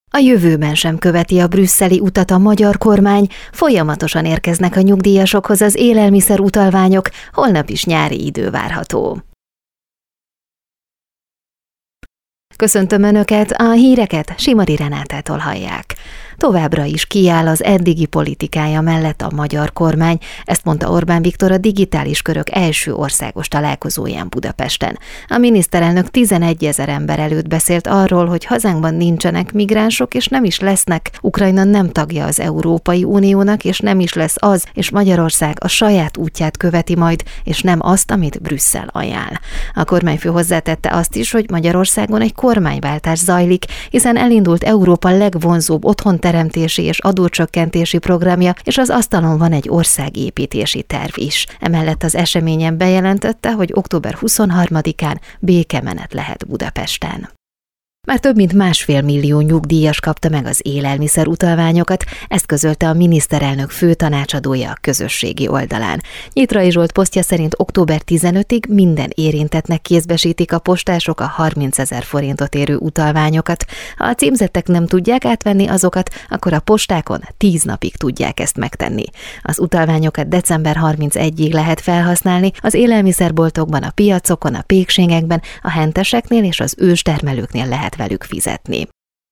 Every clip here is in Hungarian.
A jövőben sem követi a brüsszeli utat a magyar kormány, folyamatosan érkeznek a nyugdíjasokhoz az élelmiszer utalványok, holnap is nyári idő várható. Köszöntöm Önöket, a híreket Simari Renátától hallják. Továbbra is kiáll az eddigi politikája mellett a magyar kormány, ezt mondta Orbán Viktor a digitális körök első országos találkozóján Budapesten. A miniszterelnök 11 000 ember előtt beszélt arról, hogy hazánkban nincsenek migránsok, és nem is lesznek. Ukrajna nem tagja az Európai Uniónak, és nem is lesz az, és Magyarország a saját útját követi majd, és nem azt, amit Brüsszel ajánl. A kormányfő hozzátette azt is, hogy Magyarországon egy kormányváltás zajlik, hiszen elindult Európa legvonzóbb otthonteremtési és adócsökkentési programja, és az asztalon van egy országépítési terv is. Emellett az eseményen bejelentette, hogy október 23-án békemenet lehet Budapesten. Már több mint 1,5 millió nyugdíjas kapta meg az élelmiszer utalványokat, ezt közölte a miniszterelnök főtanácsadója a közösségi oldalán. Nyitrai Zsolt posztja szerint október 15-ig minden érintettnek kézbesítik a postások a 30 000 forintot érő utalványokat. Ha a címzettek nem tudják átvenni azokat, akkor a postákon 10 napig tudják ezt megtenni. Az utalványokat december 31-ig lehet felhasználni, az élelmiszerboltokban, a piacokon, a pékségekben, a henteseknél és az őstermelőknél lehet velük fizetni.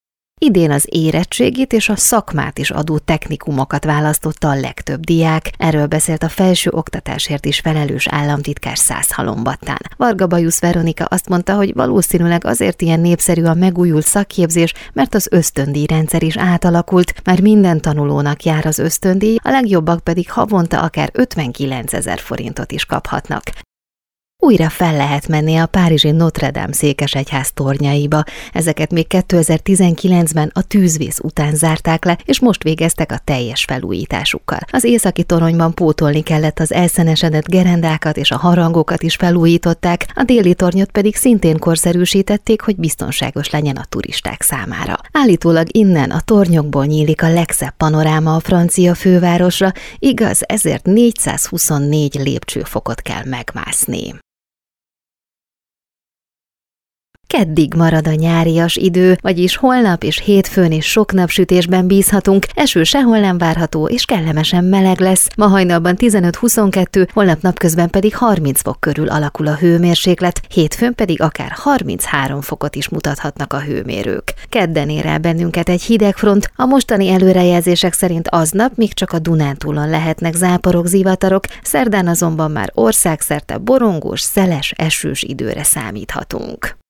Idén az érettségit és a szakmát is adó technikumokat választotta a legtöbb diák, erről beszélt a felső oktatásért is felelős államtitkár Szászhalombattán. Varga Bajusz Veronika azt mondta, hogy valószínűleg azért ilyen népszerű a megújult szakképzés, mert az ösztöndíjrendszer is átalakult, már minden tanulónak jár az ösztöndíj, a legjobbak pedig havonta akár 59 000 forintot is kaphatnak. Újra fel lehet menni a párizsi Notre Dame székesegyház tornyaiba. Ezeket még 2019-ben a tűzvész után zárták le, és most végeztek a teljes felújításukkal. Az északi toronyban pótolni kellett az elszenesedett gerendákat, és a harangokat is felújították, a déli tornyot pedig szintén korszerűsítették, hogy biztonságos legyen a turisták számára. Állítólag innen a tornyokból nyílik a legszebb panoráma a francia fővárosra, igaz, ezért 424 lépcsőfokot kell megmászni. Keddig marad a nyárias idő, vagyis holnap és hétfőn is sok napsütésben bízhatunk, eső sehol nem várható, és kellemesen meleg lesz. Ma hajnalban 15-22, holnap napközben pedig 30 fok körül alakul a hőmérséklet, hétfőn pedig akár 33 fokot is mutathatnak a hőmérők. Kedden ér el bennünket egy hideg front, a mostani előrejelzések szerint aznap még csak a Dunántúlon lehetnek záporok, zivatarok, szerdán azonban már országszerte borongós, szeles, esős időre számíthatunk.